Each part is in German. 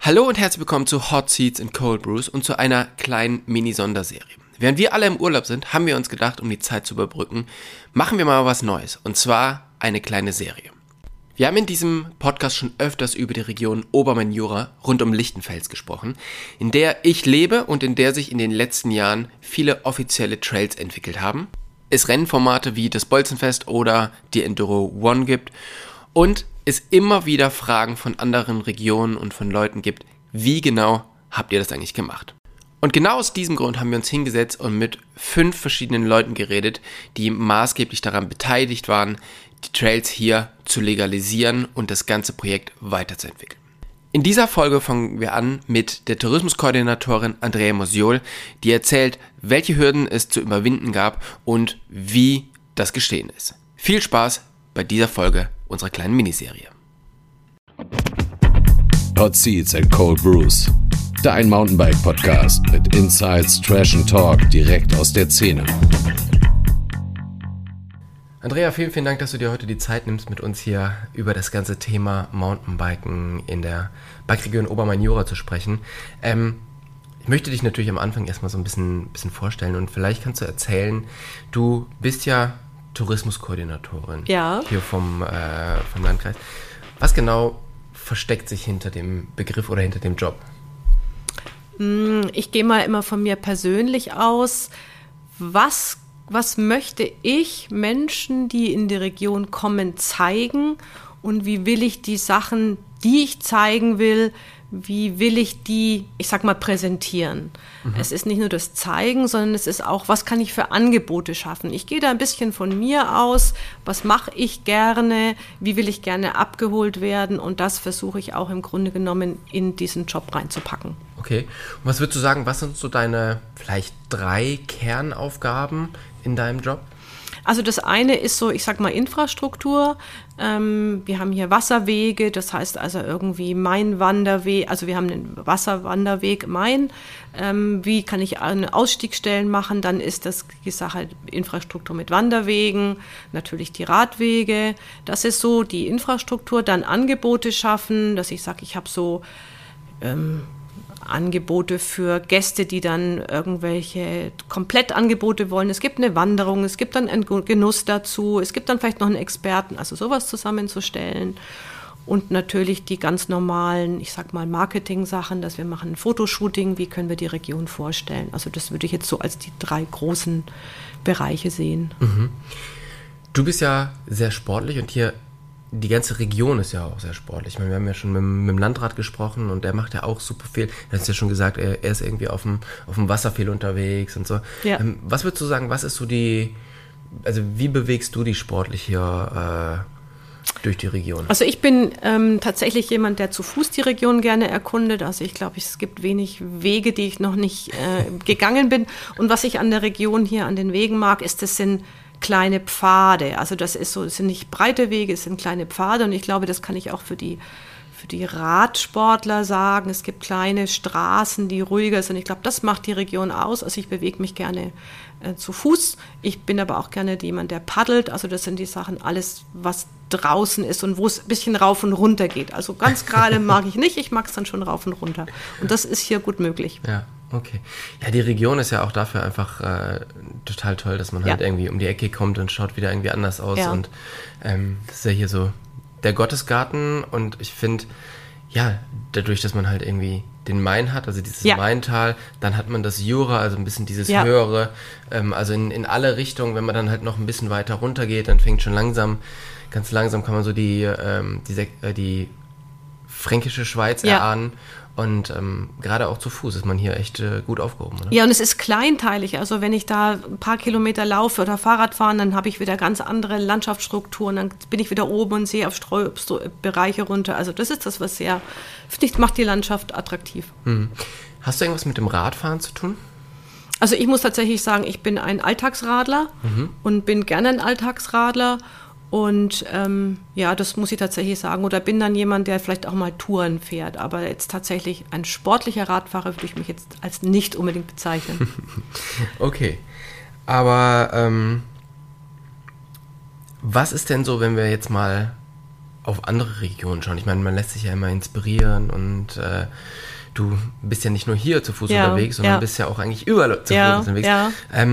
Hallo und herzlich willkommen zu Hot Seats and Cold Brews und zu einer kleinen Mini-Sonderserie. Während wir alle im Urlaub sind, haben wir uns gedacht, um die Zeit zu überbrücken, machen wir mal was Neues, und zwar eine kleine Serie. Wir haben in diesem Podcast schon öfters über die Region Obermain-Jura rund um Lichtenfels gesprochen, in der ich lebe und in der sich in den letzten Jahren viele offizielle Trails entwickelt haben. Es Rennformate wie das Bolzenfest oder die Enduro One gibt und es immer wieder Fragen von anderen Regionen und von Leuten gibt, wie genau habt ihr das eigentlich gemacht? Und genau aus diesem Grund haben wir uns hingesetzt und mit 5 verschiedenen Leuten geredet, die maßgeblich daran beteiligt waren, die Trails hier zu legalisieren und das ganze Projekt weiterzuentwickeln. In dieser Folge fangen wir an mit der Tourismuskoordinatorin Andrea Mosiol, die erzählt, welche Hürden es zu überwinden gab und wie das geschehen ist. Viel Spaß bei dieser Folge unserer kleinen Miniserie. Hot Seats and Cold Brews, dein Mountainbike-Podcast mit Insights, Trash and Talk direkt aus der Szene. Andrea, vielen, vielen Dank, dass du dir heute die Zeit nimmst, mit uns hier über das ganze Thema Mountainbiken in der Bikeregion Obermain-Jura zu sprechen. Ich möchte dich natürlich am Anfang erstmal so ein bisschen vorstellen und vielleicht kannst du erzählen, du bist ja Tourismuskoordinatorin hier vom Landkreis. Was genau versteckt sich hinter dem Begriff oder hinter dem Job? Ich gehe mal immer von mir persönlich aus. Was möchte ich Menschen, die in die Region kommen, zeigen? Und wie will ich die Sachen, die ich zeigen will, wie will ich die, ich sag mal, präsentieren? Es ist nicht nur das Zeigen, sondern es ist auch, was kann ich für Angebote schaffen? Ich gehe da ein bisschen von mir aus, was mache ich gerne, wie will ich gerne abgeholt werden, und das versuche ich auch im Grunde genommen in diesen Job reinzupacken. Okay, und was würdest du sagen, was sind so deine vielleicht 3 Kernaufgaben in deinem Job? Also das eine ist so, ich sag mal, Infrastruktur. Wir haben hier Wasserwege, das heißt also irgendwie Main-Wanderweg, also wir haben einen Wasserwanderweg Main. Wie kann ich Ausstiegsstellen machen? Dann ist das die Sache Infrastruktur mit Wanderwegen, natürlich die Radwege. Das ist so die Infrastruktur. Dann Angebote schaffen, dass ich sage, ich habe so Angebote für Gäste, die dann irgendwelche Komplettangebote wollen. Es gibt eine Wanderung, es gibt dann einen Genuss dazu, es gibt dann vielleicht noch einen Experten, also sowas zusammenzustellen. Und natürlich die ganz normalen, ich sag mal, Marketing-Sachen, dass wir machen ein Fotoshooting, wie können wir die Region vorstellen. Also das würde ich jetzt so als die 3 großen Bereiche sehen. Mhm. Du bist ja sehr sportlich und hier die ganze Region ist ja auch sehr sportlich. Ich meine, wir haben ja schon mit dem Landrat gesprochen und der macht ja auch super viel. Du hast ja schon gesagt, er ist irgendwie auf dem Wasser viel unterwegs und so. Ja. Was würdest du sagen, was ist so wie bewegst du dich sportlich hier durch die Region? Also ich bin tatsächlich jemand, der zu Fuß die Region gerne erkundet. Also ich glaube, es gibt wenig Wege, die ich noch nicht gegangen bin. Und was ich an der Region hier, an den Wegen mag, ist, das sind kleine Pfade. Also das sind nicht breite Wege, es sind kleine Pfade, und ich glaube, das kann ich auch für die Radsportler sagen. Es gibt kleine Straßen, die ruhiger sind. Ich glaube, das macht die Region aus. Also ich bewege mich gerne zu Fuß. Ich bin aber auch gerne jemand, der paddelt. Also das sind die Sachen, alles, was draußen ist und wo es ein bisschen rauf und runter geht. Also ganz gerade mag ich nicht, ich mag es dann schon rauf und runter. Und das ist hier gut möglich. Ja. Okay. Ja, die Region ist ja auch dafür einfach total toll, dass man halt irgendwie um die Ecke kommt und schaut wieder irgendwie anders aus. Ja. Und das ist ja hier so der Gottesgarten, und ich finde, ja, dadurch, dass man halt irgendwie den Main hat, also dieses Maintal, dann hat man das Jura, also ein bisschen dieses höhere, also in alle Richtungen. Wenn man dann halt noch ein bisschen weiter runter geht, dann fängt schon ganz langsam kann man so die fränkische Schweiz erahnen. Und gerade auch zu Fuß ist man hier echt gut aufgehoben, oder? Ja, und es ist kleinteilig. Also wenn ich da ein paar Kilometer laufe oder Fahrrad fahren, dann habe ich wieder ganz andere Landschaftsstrukturen. Dann bin ich wieder oben und sehe auf Streubereiche runter. Also das ist das, was macht die Landschaft attraktiv. Mhm. Hast du irgendwas mit dem Radfahren zu tun? Also ich muss tatsächlich sagen, ich bin ein Alltagsradler und bin gerne ein Alltagsradler. Und das muss ich tatsächlich sagen. Oder bin dann jemand, der vielleicht auch mal Touren fährt. Aber jetzt tatsächlich ein sportlicher Radfahrer würde ich mich jetzt als nicht unbedingt bezeichnen. Okay. Aber was ist denn so, wenn wir jetzt mal auf andere Regionen schauen? Ich meine, man lässt sich ja immer inspirieren und du bist ja nicht nur hier zu Fuß unterwegs, sondern bist ja auch eigentlich überall zu Fuß unterwegs. Ja.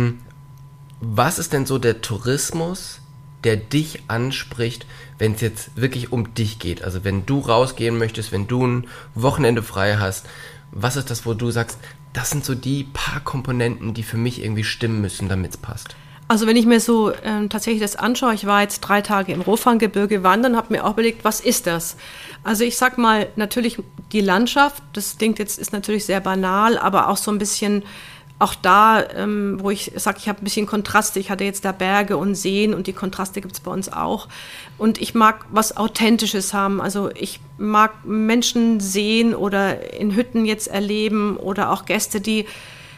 Was ist denn so der Tourismus, der dich anspricht, wenn es jetzt wirklich um dich geht? Also wenn du rausgehen möchtest, wenn du ein Wochenende frei hast, was ist das, wo du sagst, das sind so die paar Komponenten, die für mich irgendwie stimmen müssen, damit es passt? Also wenn ich mir so tatsächlich das anschaue, ich war jetzt 3 Tage im Rothaargebirge wandern, habe mir auch überlegt, was ist das? Also ich sag mal, natürlich die Landschaft, das klingt jetzt, ist natürlich sehr banal, aber auch so ein bisschen, auch da, wo ich sage, ich habe ein bisschen Kontraste, ich hatte jetzt da Berge und Seen und die Kontraste gibt es bei uns auch. Und ich mag was Authentisches haben, also ich mag Menschen sehen oder in Hütten jetzt erleben oder auch Gäste, die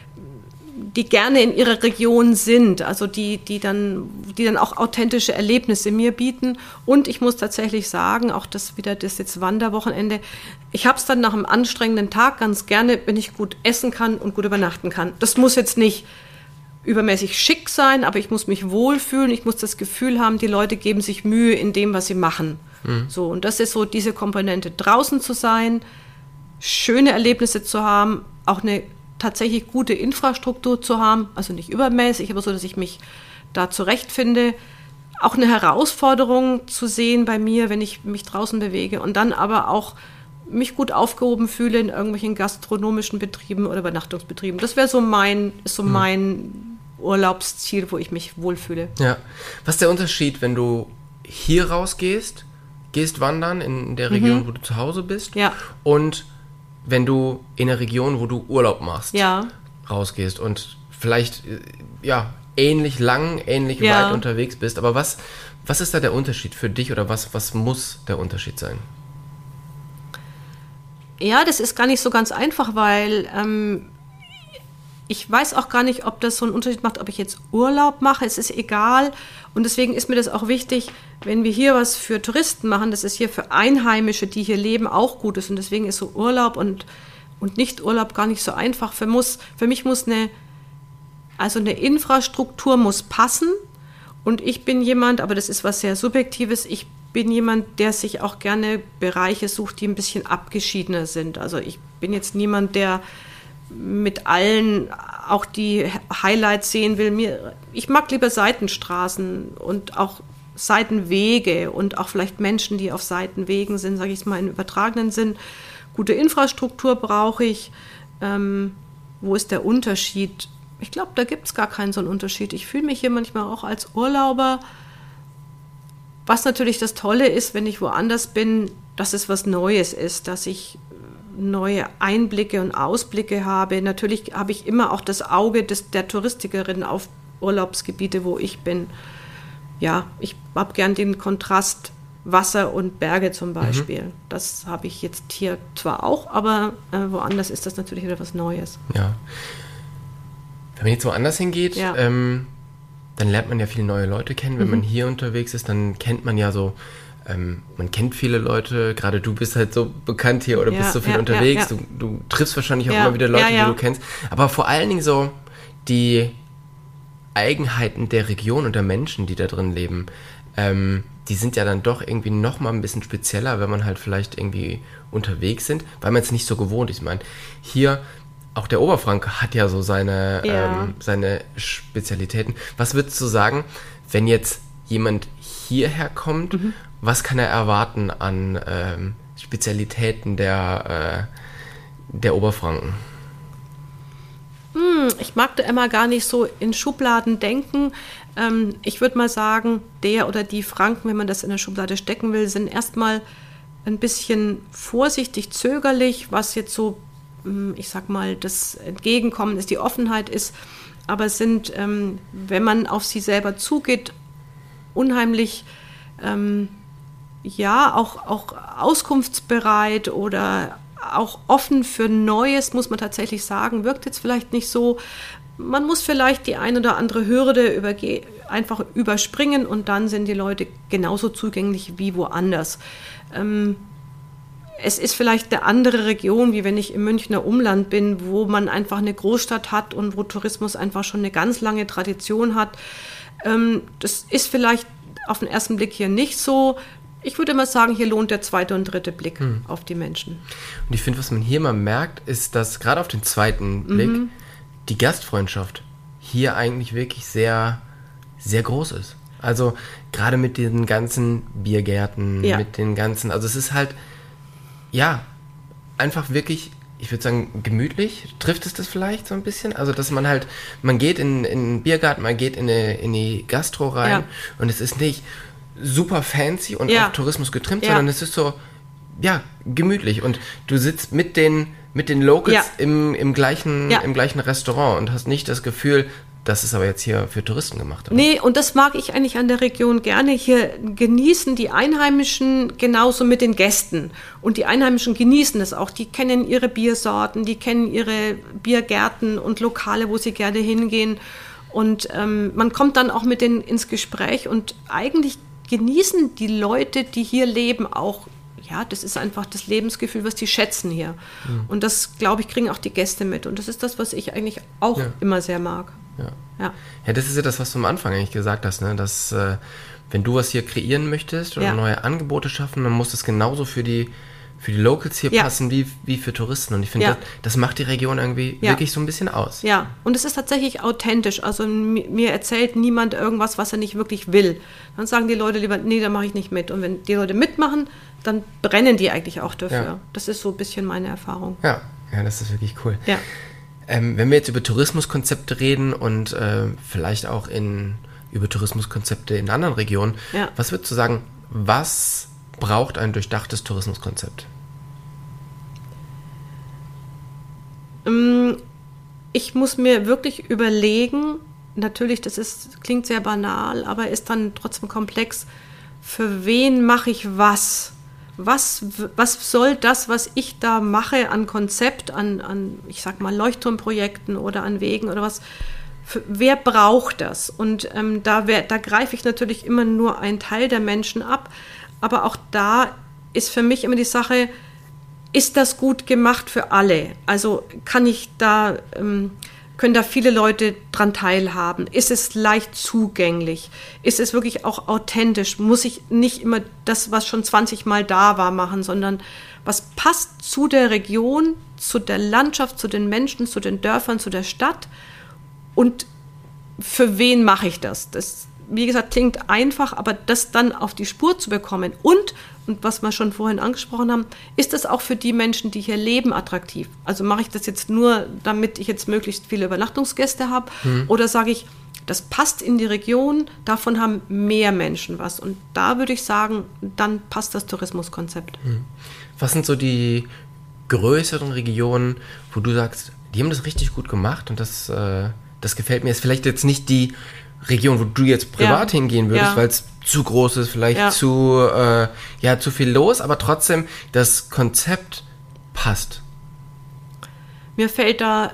gerne in ihrer Region sind, also die dann auch authentische Erlebnisse mir bieten. Und ich muss tatsächlich sagen, auch das jetzt Wanderwochenende, ich habe es dann nach einem anstrengenden Tag ganz gerne, wenn ich gut essen kann und gut übernachten kann. Das muss jetzt nicht übermäßig schick sein, aber ich muss mich wohlfühlen, ich muss das Gefühl haben, die Leute geben sich Mühe in dem, was sie machen. So, und das ist so diese Komponente, draußen zu sein, schöne Erlebnisse zu haben, auch eine tatsächlich gute Infrastruktur zu haben, also nicht übermäßig, aber so, dass ich mich da zurechtfinde. Auch eine Herausforderung zu sehen bei mir, wenn ich mich draußen bewege und dann aber auch mich gut aufgehoben fühle in irgendwelchen gastronomischen Betrieben oder Übernachtungsbetrieben. Das wäre so mein Urlaubsziel, wo ich mich wohlfühle. Ja. Was ist der Unterschied, wenn du hier rausgehst, gehst wandern in der Region, wo du zu Hause bist, und wenn du in der Region, wo du Urlaub machst, rausgehst und vielleicht ähnlich lang, ähnlich weit unterwegs bist. Aber was ist da der Unterschied für dich oder was muss der Unterschied sein? Ja, das ist gar nicht so ganz einfach, weil ich weiß auch gar nicht, ob das so einen Unterschied macht, ob ich jetzt Urlaub mache. Es ist egal. Und deswegen ist mir das auch wichtig, wenn wir hier was für Touristen machen, dass es hier für Einheimische, die hier leben, auch gut ist. Und deswegen ist so Urlaub und Nicht-Urlaub gar nicht so einfach. Für mich muss eine Infrastruktur muss passen. Und ich bin jemand, aber das ist was sehr Subjektives, ich bin jemand, der sich auch gerne Bereiche sucht, die ein bisschen abgeschiedener sind. Also ich bin jetzt niemand, der mit allen auch die Highlights sehen will. Ich mag lieber Seitenstraßen und auch Seitenwege und auch vielleicht Menschen, die auf Seitenwegen sind, sage ich mal im übertragenen Sinn. Gute Infrastruktur brauche ich. Wo ist der Unterschied? Ich glaube, da gibt es gar keinen so einen Unterschied. Ich fühle mich hier manchmal auch als Urlauber. Was natürlich das Tolle ist, wenn ich woanders bin, dass es was Neues ist, dass ich neue Einblicke und Ausblicke habe. Natürlich habe ich immer auch das Auge der Touristikerin auf Urlaubsgebiete, wo ich bin. Ja, ich habe gern den Kontrast Wasser und Berge zum Beispiel. Das habe ich jetzt hier zwar auch, aber woanders ist das natürlich wieder was Neues. Ja. Wenn man jetzt woanders hingeht, dann lernt man ja viele neue Leute kennen. Wenn man hier unterwegs ist, dann kennt man ja so, man kennt viele Leute, gerade du bist halt so bekannt hier oder bist so viel unterwegs. Du triffst wahrscheinlich auch immer wieder Leute, die du kennst. Aber vor allen Dingen so die Eigenheiten der Region und der Menschen, die da drin leben, die sind ja dann doch irgendwie noch mal ein bisschen spezieller, wenn man halt vielleicht irgendwie unterwegs sind, weil man es nicht so gewohnt ist. Ich meine, hier, auch der Oberfranke hat ja so seine Spezialitäten. Was würdest du sagen, wenn jetzt jemand hierher kommt, was kann er erwarten an Spezialitäten der Oberfranken? Ich mag da immer gar nicht so in Schubladen denken. Ich würde mal sagen, der oder die Franken, wenn man das in der Schublade stecken will, sind erstmal ein bisschen vorsichtig, zögerlich, was jetzt so, ich sag mal, das Entgegenkommen ist, die Offenheit ist, aber sind, wenn man auf sie selber zugeht, unheimlich, auch auskunftsbereit oder auch offen für Neues, muss man tatsächlich sagen, wirkt jetzt vielleicht nicht so. Man muss vielleicht die ein oder andere Hürde einfach überspringen und dann sind die Leute genauso zugänglich wie woanders. Es ist vielleicht eine andere Region, wie wenn ich im Münchner Umland bin, wo man einfach eine Großstadt hat und wo Tourismus einfach schon eine ganz lange Tradition hat. Das ist vielleicht auf den ersten Blick hier nicht so. ich würde mal sagen, hier lohnt der zweite und dritte Blick auf die Menschen. Und ich finde, was man hier mal merkt, ist, dass gerade auf den zweiten Blick die Gastfreundschaft hier eigentlich wirklich sehr, sehr groß ist. Also gerade mit den ganzen Biergärten, mit den ganzen, also es ist halt, ja, einfach wirklich, ich würde sagen, gemütlich. Trifft es das vielleicht so ein bisschen? Also, dass man halt, man geht in den Biergarten, man geht in die Gastro rein und es ist nicht super fancy und auf Tourismus getrimmt, sondern es ist so, ja, gemütlich. Und du sitzt mit den Locals im gleichen Restaurant und hast nicht das Gefühl, das ist aber jetzt hier für Touristen gemacht. Oder? Nee, und das mag ich eigentlich an der Region gerne. Hier genießen die Einheimischen genauso mit den Gästen. Und die Einheimischen genießen das auch. Die kennen ihre Biersorten, die kennen ihre Biergärten und Lokale, wo sie gerne hingehen. Und man kommt dann auch mit denen ins Gespräch. Und eigentlich genießen die Leute, die hier leben, auch, ja, das ist einfach das Lebensgefühl, was die schätzen hier. Und das, glaube ich, kriegen auch die Gäste mit. Und das ist das, was ich eigentlich auch immer sehr mag. Ja, das ist ja das, was du am Anfang eigentlich gesagt hast, ne? Dass wenn du was hier kreieren möchtest oder neue Angebote schaffen, dann muss das genauso für die Locals hier passen wie für Touristen. Und ich finde, das macht die Region irgendwie wirklich so ein bisschen aus. Ja, und es ist tatsächlich authentisch. Also mir erzählt niemand irgendwas, was er nicht wirklich will. Dann sagen die Leute lieber, nee, da mache ich nicht mit. Und wenn die Leute mitmachen, dann brennen die eigentlich auch dafür. Ja. Das ist so ein bisschen meine Erfahrung. Ja, das ist wirklich cool. Ja. Wenn wir jetzt über Tourismuskonzepte reden und vielleicht auch über Tourismuskonzepte in anderen Regionen, was würdest du sagen, was braucht ein durchdachtes Tourismuskonzept? Ich muss mir wirklich überlegen, natürlich, klingt sehr banal, aber ist dann trotzdem komplex, für wen mache ich was? Was soll das, was ich da mache an Konzept, an ich sag mal Leuchtturmprojekten oder an Wegen oder was, wer braucht das? Und da greife ich natürlich immer nur einen Teil der Menschen ab, aber auch da ist für mich immer die Sache, ist das gut gemacht für alle? Also können da viele Leute dran teilhaben? Ist es leicht zugänglich? Ist es wirklich auch authentisch? Muss ich nicht immer das, was schon 20 Mal da war, machen, sondern was passt zu der Region, zu der Landschaft, zu den Menschen, zu den Dörfern, zu der Stadt? Und für wen mache ich das? Das, wie gesagt, klingt einfach, aber das dann auf die Spur zu bekommen und was wir schon vorhin angesprochen haben, ist das auch für die Menschen, die hier leben, attraktiv? Also mache ich das jetzt nur, damit ich jetzt möglichst viele Übernachtungsgäste habe? Oder sage ich, das passt in die Region, davon haben mehr Menschen was. Und da würde ich sagen, dann passt das Tourismuskonzept. Was sind so die größeren Regionen, wo du sagst, die haben das richtig gut gemacht und das gefällt mir? Ist vielleicht jetzt nicht die Region, wo du jetzt privat hingehen würdest, weil es zu groß ist, vielleicht zu viel los, aber trotzdem das Konzept passt. Mir fällt da,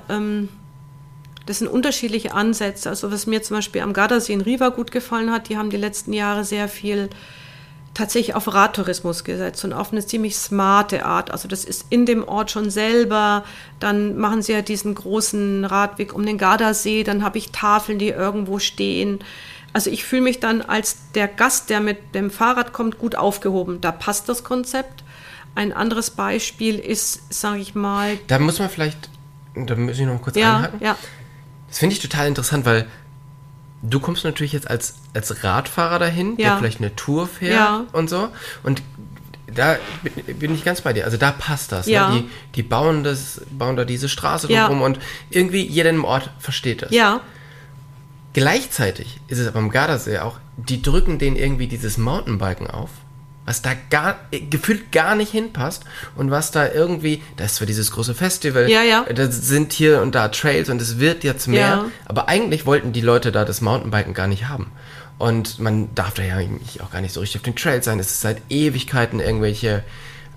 das sind unterschiedliche Ansätze. Also was mir zum Beispiel am Gardasee in Riva gut gefallen hat, die haben die letzten Jahre sehr viel tatsächlich auf Radtourismus gesetzt und auf eine ziemlich smarte Art. Also das ist in dem Ort schon selber. Dann machen sie ja diesen großen Radweg um den Gardasee. Dann habe ich Tafeln, die irgendwo stehen. Also ich fühle mich dann als der Gast, der mit dem Fahrrad kommt, gut aufgehoben. Da passt das Konzept. Ein anderes Beispiel ist, sage ich mal... Da muss ich noch kurz einhaken. Ja. Das finde ich total interessant, weil du kommst natürlich jetzt als Radfahrer dahin, der vielleicht eine Tour fährt und so. Und da bin ich ganz bei dir. Also da passt das. Ja. Ne? Die bauen da diese Straße drumherum und irgendwie jeder im Ort versteht das. Ja. Gleichzeitig ist es aber am Gardasee auch, die drücken denen irgendwie dieses Mountainbiken auf, was da gefühlt gar nicht hinpasst und was da irgendwie, da ist zwar dieses große Festival, da sind hier und da Trails und es wird jetzt mehr, aber eigentlich wollten die Leute da das Mountainbiken gar nicht haben. Und man darf da ja eigentlich auch gar nicht so richtig auf den Trails sein, es ist seit Ewigkeiten irgendwelche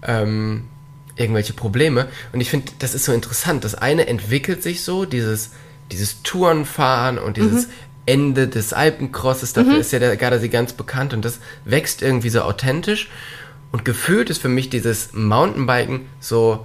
Probleme und ich finde, das ist so interessant, das eine entwickelt sich so, dieses Tourenfahren und dieses Ende des Alpencrosses, dafür ist ja der Gardasee ganz bekannt und das wächst irgendwie so authentisch und gefühlt ist für mich dieses Mountainbiken so,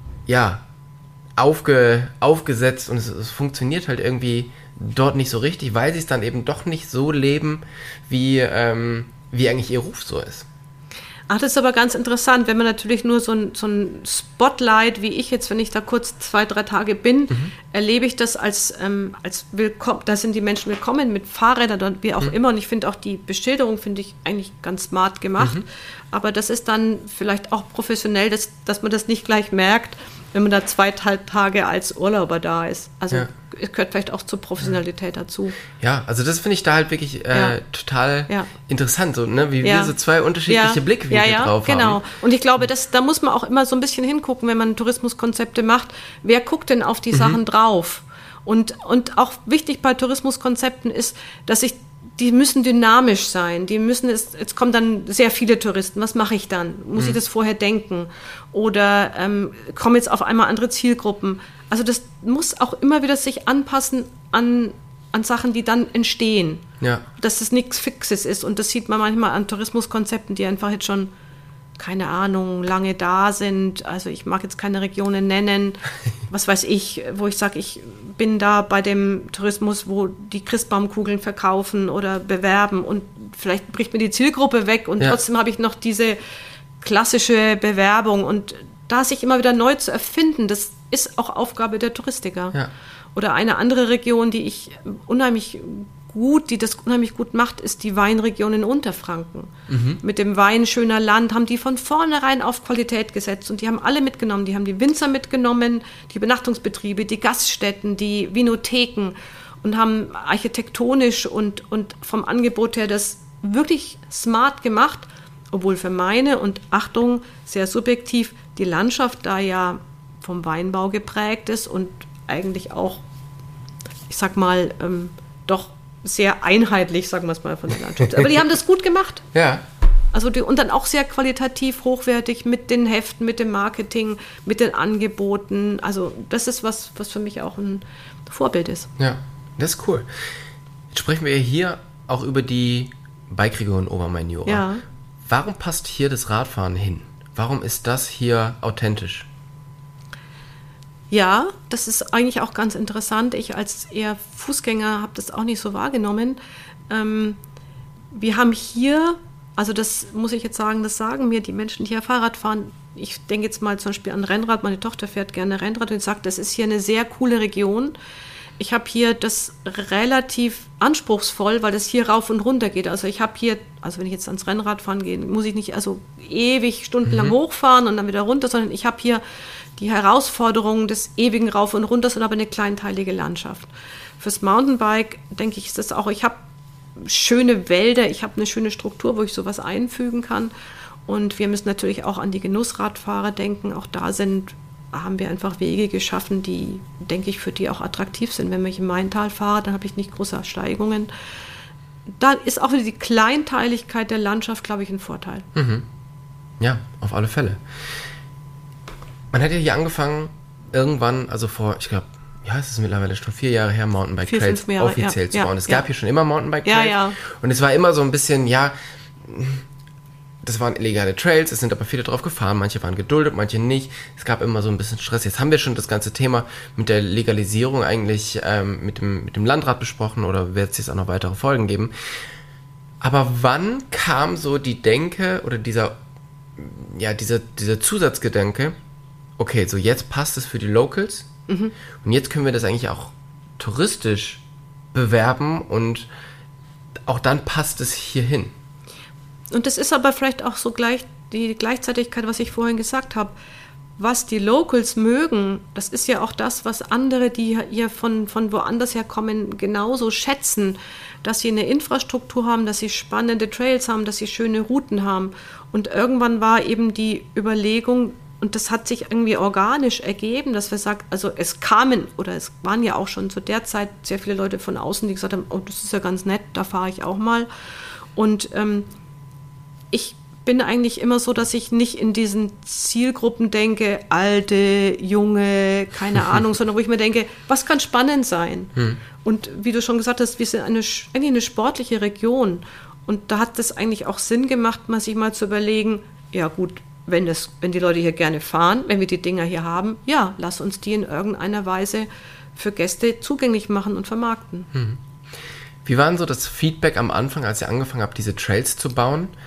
aufgesetzt und es funktioniert halt irgendwie dort nicht so richtig, weil sie es dann eben doch nicht so leben, wie eigentlich ihr Ruf so ist. Ach, das ist aber ganz interessant, wenn man natürlich nur so ein Spotlight, wie ich jetzt, wenn ich da kurz 2-3 Tage bin, erlebe ich das als willkommen, da sind die Menschen willkommen mit Fahrrädern und wie auch immer. Und ich finde auch die Beschilderung, finde ich eigentlich ganz smart gemacht. Aber das ist dann vielleicht auch professionell, dass man das nicht gleich merkt, wenn man da 2,5 Tage als Urlauber da ist. Also es gehört vielleicht auch zur Professionalität dazu. Ja, also das finde ich da halt wirklich total interessant, so, ne? Wie wir so zwei unterschiedliche Blickwinkel drauf haben. Genau. Und ich glaube, da muss man auch immer so ein bisschen hingucken, wenn man Tourismuskonzepte macht. Wer guckt denn auf die Sachen drauf? Und auch wichtig bei Tourismuskonzepten ist, dass die müssen dynamisch sein. Jetzt kommen dann sehr viele Touristen. Was mache ich dann? Muss ich das vorher denken? Oder kommen jetzt auf einmal andere Zielgruppen? Also das muss auch immer wieder sich anpassen an Sachen, die dann entstehen. Ja. Dass das nichts Fixes ist. Und das sieht man manchmal an Tourismuskonzepten, die einfach jetzt schon, keine Ahnung, lange da sind. Also ich mag jetzt keine Regionen nennen. Was weiß ich, wo ich sage, ich bin da bei dem Tourismus, wo die Christbaumkugeln verkaufen oder bewerben und vielleicht bricht mir die Zielgruppe weg und trotzdem habe ich noch diese klassische Bewerbung und da sich immer wieder neu zu erfinden, das ist auch Aufgabe der Touristiker. Ja. Oder eine andere Region, die das unheimlich gut macht, ist die Weinregion in Unterfranken. Mit dem Wein schöner Land haben die von vornherein auf Qualität gesetzt und die haben alle mitgenommen. Die haben die Winzer mitgenommen, die Übernachtungsbetriebe, die Gaststätten, die Vinotheken und haben architektonisch und vom Angebot her das wirklich smart gemacht, obwohl für meine und Achtung, sehr subjektiv, die Landschaft da ja vom Weinbau geprägt ist und eigentlich auch, ich sag mal, doch sehr einheitlich, sagen wir es mal, von der Landschaft. Aber die haben das gut gemacht. Ja. Also und dann auch sehr qualitativ hochwertig mit den Heften, mit dem Marketing, mit den Angeboten. Also das ist was für mich auch ein Vorbild ist. Ja, das ist cool. Jetzt sprechen wir hier auch über die Bike-Region Obermain-Jura. Ja. Warum passt hier das Radfahren hin? Warum ist das hier authentisch? Ja, das ist eigentlich auch ganz interessant. Ich als eher Fußgänger habe das auch nicht so wahrgenommen. Wir haben hier, also das muss ich jetzt sagen, das sagen mir die Menschen, die hier Fahrrad fahren. Ich denke jetzt mal zum Beispiel an Rennrad. Meine Tochter fährt gerne Rennrad und sagt, das ist hier eine sehr coole Region. Ich habe hier das relativ anspruchsvoll, weil das hier rauf und runter geht. Also ich habe hier, also wenn ich jetzt ans Rennrad fahren gehe, muss ich nicht also ewig stundenlang hochfahren und dann wieder runter, sondern ich habe hier die Herausforderungen des ewigen Rauf und Runters und aber eine kleinteilige Landschaft. Fürs Mountainbike, denke ich, ist das auch, ich habe schöne Wälder, ich habe eine schöne Struktur, wo ich sowas einfügen kann. Und wir müssen natürlich auch an die Genussradfahrer denken. Auch da haben wir einfach Wege geschaffen, die, denke ich, für die auch attraktiv sind. Wenn ich im Maintal fahre, dann habe ich nicht große Steigungen. Da ist auch wieder die Kleinteiligkeit der Landschaft, glaube ich, ein Vorteil. Ja, auf alle Fälle. Man hat ja hier angefangen, irgendwann, also vor, ich glaube, es ist mittlerweile schon 4 Jahre her, Mountainbike-Trails offiziell zu bauen. Es gab hier schon immer Mountainbike-Trails. Und es war immer so ein bisschen, das waren illegale Trails, es sind aber viele drauf gefahren, manche waren geduldet, manche nicht. Es gab immer so ein bisschen Stress. Jetzt haben wir schon das ganze Thema mit der Legalisierung eigentlich mit dem Landrat besprochen oder wird es jetzt auch noch weitere Folgen geben. Aber wann kam so die Denke oder dieser Zusatzgedanke, okay, so jetzt passt es für die Locals und jetzt können wir das eigentlich auch touristisch bewerben und auch dann passt es hier hin. Und das ist aber vielleicht auch so die Gleichzeitigkeit, was ich vorhin gesagt habe. Was die Locals mögen, das ist ja auch das, was andere, die hier von woanders her kommen, genauso schätzen. Dass sie eine Infrastruktur haben, dass sie spannende Trails haben, dass sie schöne Routen haben. Und irgendwann war eben die Überlegung, und das hat sich irgendwie organisch ergeben, dass wir sagen, also es waren ja auch schon zu der Zeit sehr viele Leute von außen, die gesagt haben, oh, das ist ja ganz nett, da fahre ich auch mal. Und ich bin eigentlich immer so, dass ich nicht in diesen Zielgruppen denke, alte, junge, keine Ahnung, sondern wo ich mir denke, was kann spannend sein? Und wie du schon gesagt hast, wir sind eigentlich eine sportliche Region. Und da hat es eigentlich auch Sinn gemacht, sich mal zu überlegen, ja gut, wenn die Leute hier gerne fahren, wenn wir die Dinger hier haben, ja, lass uns die in irgendeiner Weise für Gäste zugänglich machen und vermarkten. Wie war denn so das Feedback am Anfang, als ihr angefangen habt, diese Trails zu bauen?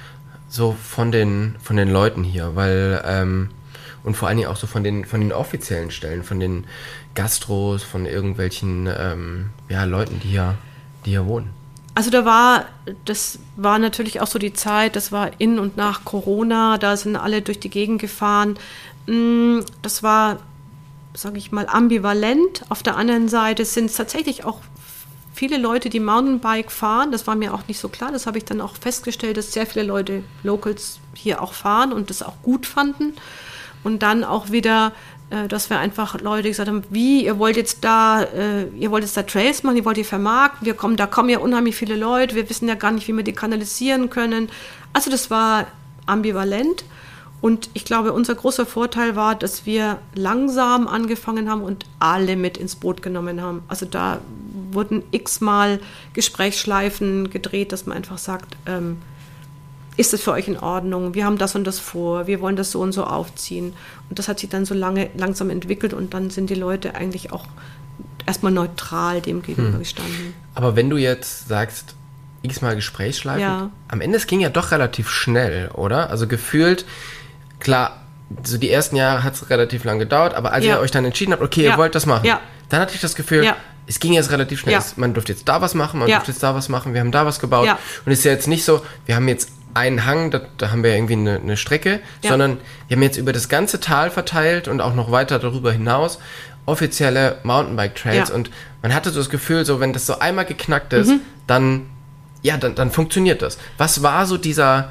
so von den Leuten hier, weil und vor allen Dingen auch so von den offiziellen Stellen, von den Gastros, von irgendwelchen Leuten, die hier wohnen? Also das war natürlich auch so die Zeit, das war in und nach Corona, da sind alle durch die Gegend gefahren. Das war, sage ich mal, ambivalent. Auf der anderen Seite sind es tatsächlich auch viele Leute, die Mountainbike fahren. Das war mir auch nicht so klar. Das habe ich dann auch festgestellt, dass sehr viele Leute, Locals, hier auch fahren und das auch gut fanden. Und dann auch wieder, dass wir einfach Leute gesagt haben, ihr wollt jetzt da Trails machen, ihr wollt die vermarkten, da kommen ja unheimlich viele Leute, wir wissen ja gar nicht, wie wir die kanalisieren können. Also das war ambivalent. Und ich glaube, unser großer Vorteil war, dass wir langsam angefangen haben und alle mit ins Boot genommen haben. Also da wurden x-mal Gesprächsschleifen gedreht, dass man einfach sagt, ist das für euch in Ordnung? Wir haben das und das vor, wir wollen das so und so aufziehen. Und das hat sich dann so langsam entwickelt und dann sind die Leute eigentlich auch erstmal neutral dem gegenüber gestanden. Aber wenn du jetzt sagst, x-mal Gesprächsschleifen, am Ende, es ging ja doch relativ schnell, oder? Also gefühlt, klar, so die ersten Jahre hat es relativ lang gedauert, aber als ihr euch dann entschieden habt, okay, ihr wollt das machen, dann hatte ich das Gefühl, es ging jetzt relativ schnell. Man durfte jetzt da was machen, man durfte jetzt da was machen, wir haben da was gebaut. Und es ist ja jetzt nicht so, wir haben jetzt einen Hang, da haben wir irgendwie eine Strecke, sondern wir haben jetzt über das ganze Tal verteilt und auch noch weiter darüber hinaus offizielle Mountainbike-Trails. Und man hatte so das Gefühl, so wenn das so einmal geknackt ist, dann funktioniert das. Was war so dieser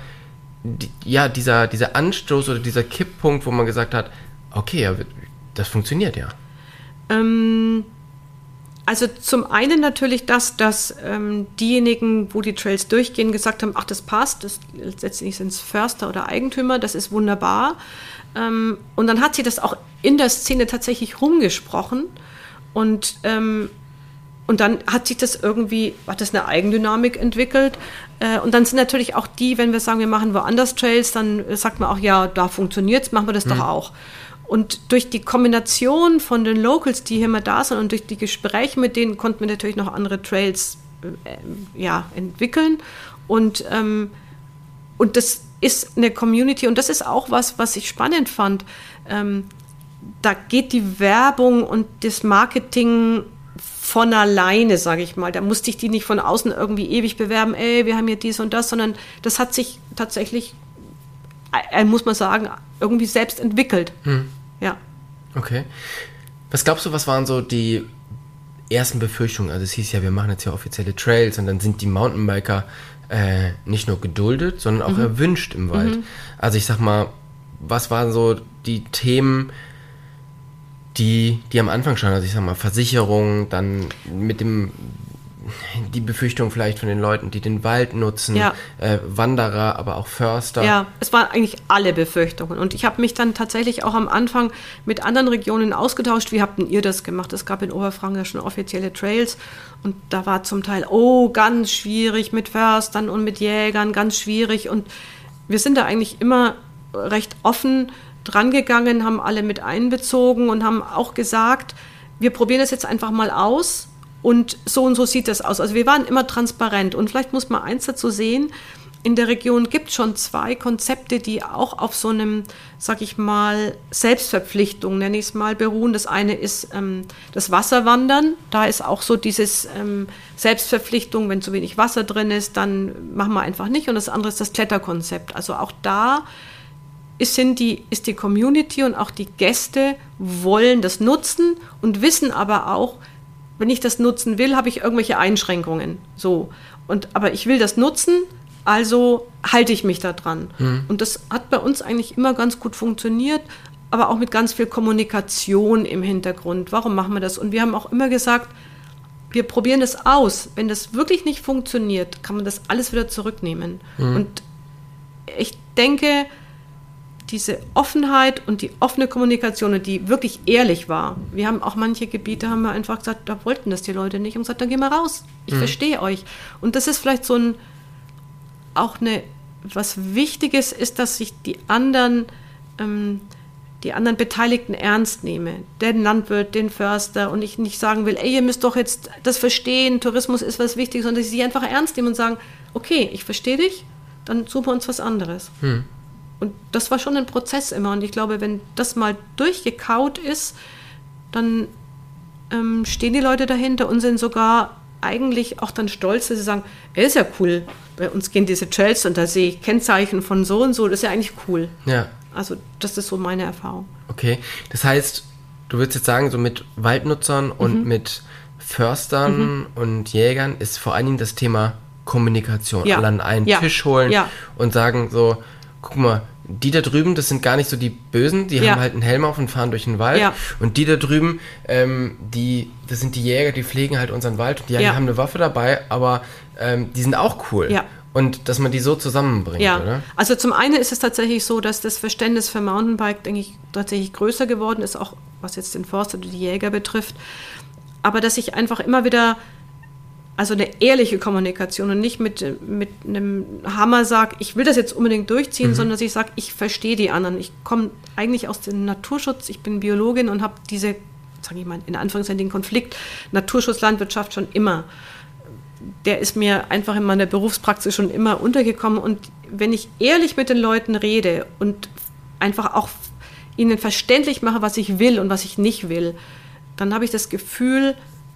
Anstoß oder dieser Kipppunkt, wo man gesagt hat, okay, das funktioniert ja? Also zum einen natürlich dass diejenigen, wo die Trails durchgehen, gesagt haben, ach, das passt, letztendlich sind es Förster oder Eigentümer, das ist wunderbar. Und dann hat sie das auch in der Szene tatsächlich rumgesprochen und dann hat sich das eine Eigendynamik entwickelt. Und dann sind natürlich auch die, wenn wir sagen, wir machen woanders Trails, dann sagt man auch, ja, da funktioniert's, machen wir das doch auch. Und durch die Kombination von den Locals, die hier mal da sind und durch die Gespräche mit denen, konnten wir natürlich noch andere Trails entwickeln. Und das ist eine Community und das ist auch was ich spannend fand. Da geht die Werbung und das Marketing von alleine, sage ich mal. Da musste ich die nicht von außen irgendwie ewig bewerben, wir haben hier dies und das, sondern das hat sich tatsächlich, muss man sagen, irgendwie selbst entwickelt. Ja. Okay. Was glaubst du, was waren so die ersten Befürchtungen? Also es hieß ja, wir machen jetzt ja offizielle Trails und dann sind die Mountainbiker nicht nur geduldet, sondern auch erwünscht im Wald. Also ich sag mal, was waren so die Themen, die am Anfang schon, also ich sag mal, Versicherung, dann mit die Befürchtung vielleicht von den Leuten, die den Wald nutzen, Wanderer, aber auch Förster. Ja, es waren eigentlich alle Befürchtungen. Und ich habe mich dann tatsächlich auch am Anfang mit anderen Regionen ausgetauscht. Wie habt denn ihr das gemacht? Es gab in Oberfranken ja schon offizielle Trails. Und da war zum Teil, ganz schwierig mit Förstern und mit Jägern, ganz schwierig. Und wir sind da eigentlich immer recht offen dran gegangen, haben alle mit einbezogen und haben auch gesagt, wir probieren das jetzt einfach mal aus. Und so sieht das aus. Also wir waren immer transparent. Und vielleicht muss man eins dazu sehen, in der Region gibt es schon 2 Konzepte, die auch auf so einem, sag ich mal, Selbstverpflichtung, nenne ich es mal, beruhen. Das eine ist das Wasserwandern. Da ist auch so dieses Selbstverpflichtung, wenn zu wenig Wasser drin ist, dann machen wir einfach nicht. Und das andere ist das Kletterkonzept. Also auch da ist die Community und auch die Gäste wollen das nutzen und wissen aber auch, wenn ich das nutzen will, habe ich irgendwelche Einschränkungen. So. Aber ich will das nutzen, also halte ich mich da dran. Und das hat bei uns eigentlich immer ganz gut funktioniert, aber auch mit ganz viel Kommunikation im Hintergrund. Warum machen wir das? Und wir haben auch immer gesagt, wir probieren das aus. Wenn das wirklich nicht funktioniert, kann man das alles wieder zurücknehmen. Und ich denke, diese Offenheit und die offene Kommunikation, und die wirklich ehrlich war. Wir haben auch manche Gebiete, haben wir einfach gesagt, da wollten das die Leute nicht und gesagt, dann gehen wir raus. Ich verstehe euch. Und das ist vielleicht so was Wichtiges ist, dass sich die anderen Beteiligten ernst nehmen. Den Landwirt, den Förster, und ich nicht sagen will, ihr müsst doch jetzt das verstehen, Tourismus ist was Wichtiges, sondern dass sie sich einfach ernst nehmen und sagen, okay, ich verstehe dich, dann suchen wir uns was anderes. Und das war schon ein Prozess immer. Und ich glaube, wenn das mal durchgekaut ist, dann stehen die Leute dahinter und sind sogar eigentlich auch dann stolz, dass sie sagen, ist ja cool, bei uns gehen diese Trails und da sehe ich Kennzeichen von so und so, das ist ja eigentlich cool. Ja. Also das ist so meine Erfahrung. Okay, das heißt, du würdest jetzt sagen, so mit Waldnutzern und mit Förstern und Jägern ist vor allen Dingen das Thema Kommunikation. Alle an einen Tisch holen und sagen so, guck mal, die da drüben, das sind gar nicht so die Bösen, die haben halt einen Helm auf und fahren durch den Wald. Ja. Und die da drüben, das sind die Jäger, die pflegen halt unseren Wald. Und die haben eine Waffe dabei, aber die sind auch cool. Ja. Und dass man die so zusammenbringt, oder? Also zum einen ist es tatsächlich so, dass das Verständnis für Mountainbike, denke ich, tatsächlich größer geworden ist, auch was jetzt den Forster oder die Jäger betrifft. Aber dass ich einfach immer wieder, also eine ehrliche Kommunikation und nicht mit einem Hammer sage, ich will das jetzt unbedingt durchziehen, sondern dass ich sage, ich verstehe die anderen. Ich komme eigentlich aus dem Naturschutz, ich bin Biologin und habe diese, sage ich mal, in Anführungszeichen den Konflikt Naturschutz, Landwirtschaft schon immer. Der ist mir einfach in meiner Berufspraxis schon immer untergekommen. Und wenn ich ehrlich mit den Leuten rede und einfach auch ihnen verständlich mache, was ich will und was ich nicht will, dann habe ich das Gefühl,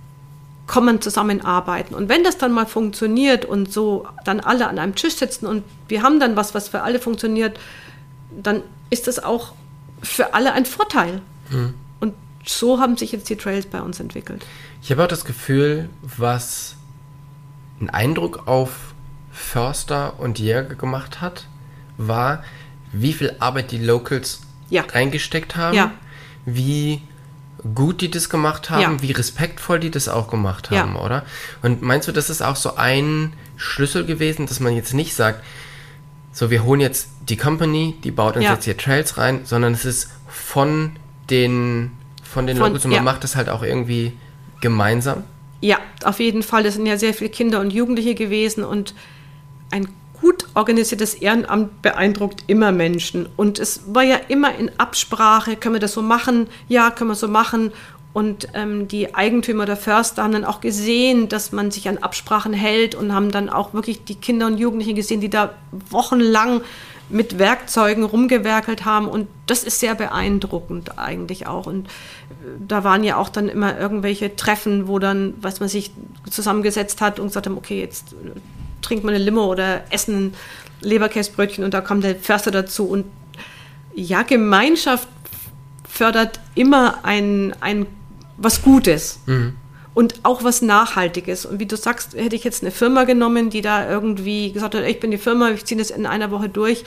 kommen zusammenarbeiten. Und wenn das dann mal funktioniert und so dann alle an einem Tisch sitzen und wir haben dann was für alle funktioniert, dann ist das auch für alle ein Vorteil. Und so haben sich jetzt die Trails bei uns entwickelt. Ich habe auch das Gefühl, was einen Eindruck auf Förster und Jäger gemacht hat, war, wie viel Arbeit die Locals reingesteckt haben, wie gut die das gemacht haben, wie respektvoll die das auch gemacht haben, oder? Und meinst du, das ist auch so ein Schlüssel gewesen, dass man jetzt nicht sagt, so wir holen jetzt die Company, die baut uns jetzt hier Trails rein, sondern es ist von den Locals und man macht das halt auch irgendwie gemeinsam? Ja, auf jeden Fall. Das sind ja sehr viele Kinder und Jugendliche gewesen und ein gut organisiertes Ehrenamt beeindruckt immer Menschen. Und es war ja immer in Absprache, können wir das so machen? Ja, können wir so machen. Und die Eigentümer der Förster haben dann auch gesehen, dass man sich an Absprachen hält und haben dann auch wirklich die Kinder und Jugendlichen gesehen, die da wochenlang mit Werkzeugen rumgewerkelt haben. Und das ist sehr beeindruckend eigentlich auch. Und da waren ja auch dann immer irgendwelche Treffen, wo dann, was man sich zusammengesetzt hat und gesagt haben, okay, jetzt trinkt man eine Limo oder essen ein Leberkäsebrötchen und da kommt der Förster dazu. Und ja, Gemeinschaft fördert immer ein was Gutes und auch was Nachhaltiges. Und wie du sagst, hätte ich jetzt eine Firma genommen, die da irgendwie gesagt hat, ich bin die Firma, ich ziehe das in einer Woche durch.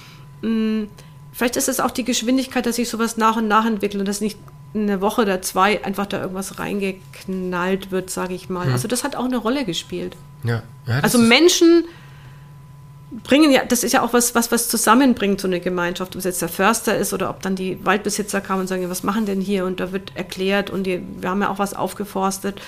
Vielleicht ist es auch die Geschwindigkeit, dass sich sowas nach und nach entwickelt und dass nicht eine Woche oder zwei einfach da irgendwas reingeknallt wird, sage ich mal. Also das hat auch eine Rolle gespielt. Ja, also Menschen bringen ja, das ist ja auch was zusammenbringt, so eine Gemeinschaft, ob es jetzt der Förster ist oder ob dann die Waldbesitzer kamen und sagen, was machen denn hier? Und da wird erklärt und wir haben ja auch was aufgeforstet.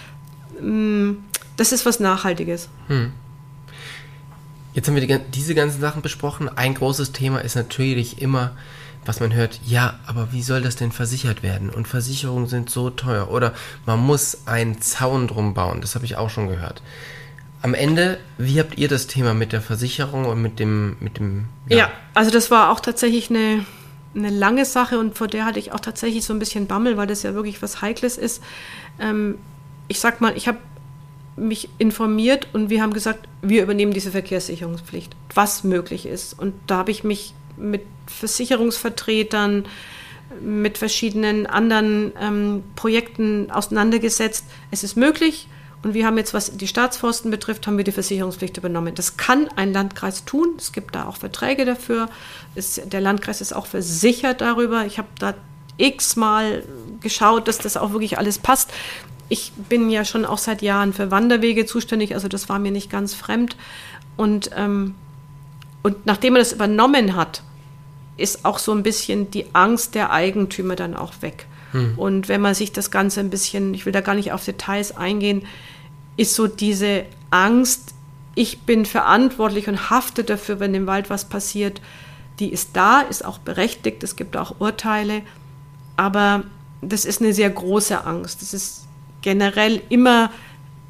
Das ist was Nachhaltiges. Jetzt haben wir diese ganzen Sachen besprochen. Ein großes Thema ist natürlich immer, was man hört, ja, aber wie soll das denn versichert werden? Und Versicherungen sind so teuer. Oder man muss einen Zaun drum bauen. Das habe ich auch schon gehört. Am Ende, wie habt ihr das Thema mit der Versicherung und mit dem Ja, also das war auch tatsächlich eine lange Sache und vor der hatte ich auch tatsächlich so ein bisschen Bammel, weil das ja wirklich was Heikles ist. Ich sag mal, ich habe mich informiert und wir haben gesagt, wir übernehmen diese Verkehrssicherungspflicht, was möglich ist. Und da habe ich mich mit Versicherungsvertretern, mit verschiedenen anderen Projekten auseinandergesetzt. Es ist möglich. Und wir haben jetzt, was die Staatsforsten betrifft, haben wir die Versicherungspflicht übernommen. Das kann ein Landkreis tun. Es gibt da auch Verträge dafür. Der Landkreis ist auch versichert darüber. Ich habe da x-mal geschaut, dass das auch wirklich alles passt. Ich bin ja schon auch seit Jahren für Wanderwege zuständig, also das war mir nicht ganz fremd. Und nachdem man das übernommen hat, ist auch so ein bisschen die Angst der Eigentümer dann auch weg. Und wenn man sich das Ganze ein bisschen, ich will da gar nicht auf Details eingehen, ist so diese Angst, ich bin verantwortlich und hafte dafür, wenn im Wald was passiert, die ist da, ist auch berechtigt, es gibt auch Urteile, aber das ist eine sehr große Angst. Das ist generell immer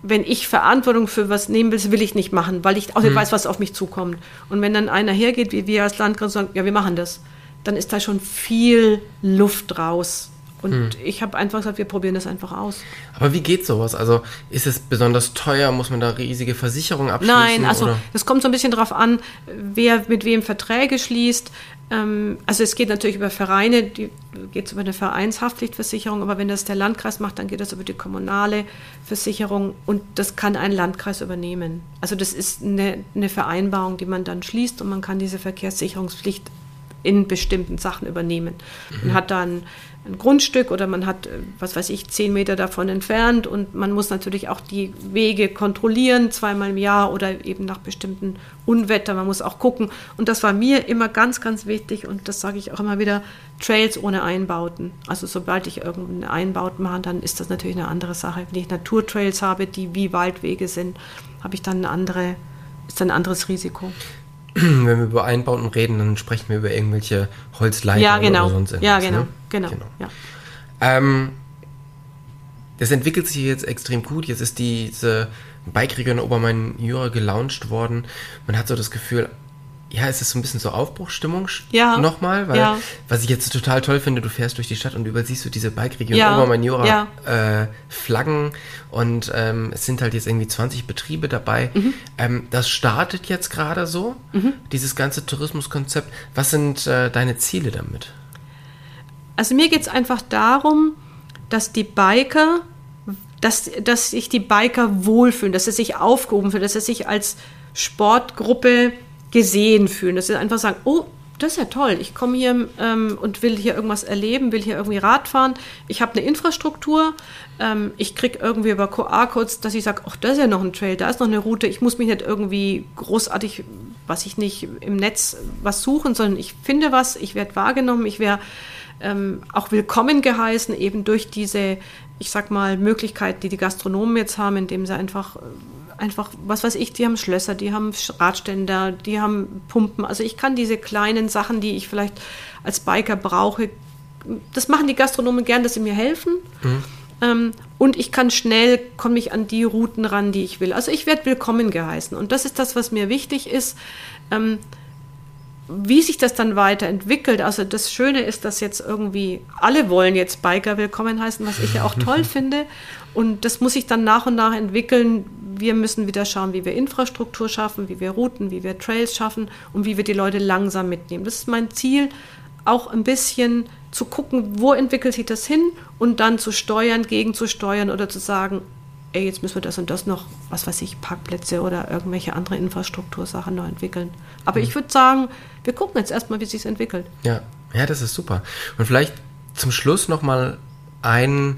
wenn ich Verantwortung für was nehmen will, will ich nicht machen, weil ich auch nicht weiß, was auf mich zukommt. Und wenn dann einer hergeht, wie wir als Landkreis sagen, ja, wir machen das, dann ist da schon viel Luft raus. Und ich habe einfach gesagt, wir probieren das einfach aus. Aber wie geht sowas? Also ist es besonders teuer? Muss man da riesige Versicherungen abschließen? Nein, also das kommt so ein bisschen drauf an, wer mit wem Verträge schließt. Also es geht natürlich über Vereine, geht es über eine Vereinshaftpflichtversicherung, aber wenn das der Landkreis macht, dann geht das über die kommunale Versicherung und das kann ein Landkreis übernehmen. Also das ist eine Vereinbarung, die man dann schließt und man kann diese Verkehrssicherungspflicht in bestimmten Sachen übernehmen. Man hat dann ein Grundstück oder man hat, 10 Meter davon entfernt und man muss natürlich auch die Wege kontrollieren, 2-mal im Jahr oder eben nach bestimmten Unwetter. Man muss auch gucken. Und das war mir immer ganz, ganz wichtig und das sage ich auch immer wieder, Trails ohne Einbauten. Also sobald ich irgendeine Einbauten mache, dann ist das natürlich eine andere Sache. Wenn ich Naturtrails habe, die wie Waldwege sind, habe ich dann ist ein anderes Risiko. Wenn wir über Einbauten reden, dann sprechen wir über irgendwelche Holzleitungen oder sonst irgendwas. Ja, genau. Ja. Das entwickelt sich jetzt extrem gut. Jetzt ist diese Bike-Region Obermain-Jura gelauncht worden. Man hat so das Gefühl, ja, es ist so ein bisschen so Aufbruchsstimmung nochmal, weil was ich jetzt total toll finde, du fährst durch die Stadt und überall siehst du diese Bike-Region Obermain-Jura Flaggen und es sind halt jetzt irgendwie 20 Betriebe dabei. Das startet jetzt gerade so, dieses ganze Tourismuskonzept. Was sind deine Ziele damit? Also mir geht es einfach darum, dass die Biker, dass sich die Biker wohlfühlen, dass sie sich aufgehoben fühlen, dass sie sich als Sportgruppe gesehen fühlen, dass sie einfach sagen, oh, das ist ja toll, ich komme hier und will hier irgendwas erleben, will hier irgendwie Rad fahren, ich habe eine Infrastruktur, ich kriege irgendwie über QR-Codes, dass ich sage, ach, das ist ja noch ein Trail, da ist noch eine Route, ich muss mich nicht irgendwie großartig, im Netz was suchen, sondern ich finde was, ich werde wahrgenommen, ich werde auch willkommen geheißen, eben durch diese, ich sag mal, Möglichkeit, die Gastronomen jetzt haben, indem sie einfach, die haben Schlösser, die haben Radständer, die haben Pumpen. Also ich kann diese kleinen Sachen, die ich vielleicht als Biker brauche, das machen die Gastronomen gern, dass sie mir helfen. Und ich komme ich an die Routen ran, die ich will. Also ich werde willkommen geheißen. Und das ist das, was mir wichtig ist. Wie sich das dann weiterentwickelt, also das Schöne ist, dass jetzt irgendwie alle wollen jetzt Biker willkommen heißen, was ich ja auch toll finde und das muss sich dann nach und nach entwickeln. Wir müssen wieder schauen, wie wir Infrastruktur schaffen, wie wir Routen, wie wir Trails schaffen und wie wir die Leute langsam mitnehmen. Das ist mein Ziel, auch ein bisschen zu gucken, wo entwickelt sich das hin und dann zu steuern, gegenzusteuern oder zu sagen, ey, jetzt müssen wir das und das noch, Parkplätze oder irgendwelche andere Infrastruktursachen noch entwickeln. Aber ich würde sagen, wir gucken jetzt erstmal, wie es sich entwickelt. Ja, das ist super. Und vielleicht zum Schluss nochmal ein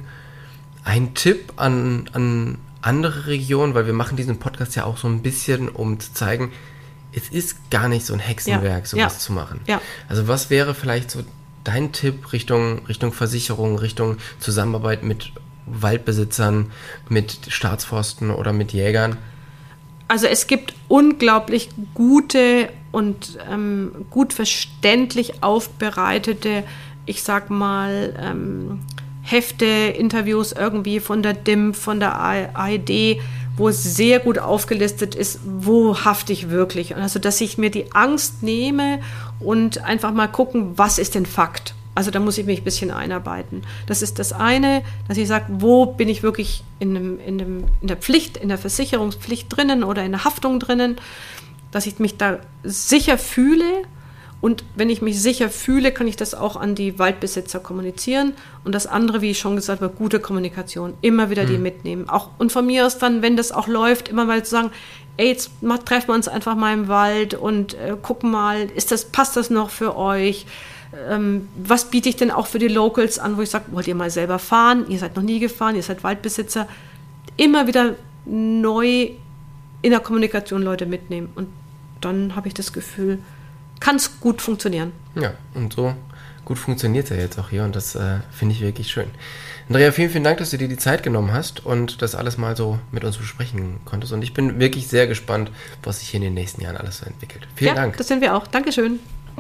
Tipp an andere Regionen, weil wir machen diesen Podcast ja auch so ein bisschen, um zu zeigen, es ist gar nicht so ein Hexenwerk, sowas zu machen. Ja. Also was wäre vielleicht so dein Tipp Richtung Versicherung, Richtung Zusammenarbeit mit Waldbesitzern, mit Staatsforsten oder mit Jägern? Also es gibt unglaublich gute und gut verständlich aufbereitete, ich sag mal, Hefte, Interviews irgendwie von der DIM, von der ARD, wo es sehr gut aufgelistet ist, wo hafte ich wirklich. Also dass ich mir die Angst nehme und einfach mal gucken, was ist denn Fakt? Also da muss ich mich ein bisschen einarbeiten. Das ist das eine, dass ich sage, wo bin ich wirklich in der Pflicht, in der Versicherungspflicht drinnen oder in der Haftung drinnen, dass ich mich da sicher fühle. Und wenn ich mich sicher fühle, kann ich das auch an die Waldbesitzer kommunizieren. Und das andere, wie ich schon gesagt habe, gute Kommunikation. Immer wieder die mitnehmen. Auch, und von mir aus dann, wenn das auch läuft, immer mal zu sagen, ey, jetzt treffen wir uns einfach mal im Wald und gucken mal, passt das noch für euch? Was biete ich denn auch für die Locals an, wo ich sage, wollt ihr mal selber fahren? Ihr seid noch nie gefahren, ihr seid Waldbesitzer. Immer wieder neu in der Kommunikation Leute mitnehmen. Und dann habe ich das Gefühl, kann es gut funktionieren. Ja, und so gut funktioniert es ja jetzt auch hier und das finde ich wirklich schön. Andrea, vielen, vielen Dank, dass du dir die Zeit genommen hast und das alles mal so mit uns besprechen konntest. Und ich bin wirklich sehr gespannt, was sich hier in den nächsten Jahren alles so entwickelt. Vielen Dank. Das sind wir auch. Dankeschön.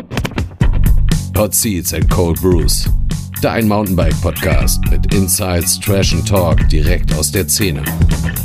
Hot Seats and Cold Brews. Dein Mountainbike-Podcast mit Insights, Trash and Talk direkt aus der Szene.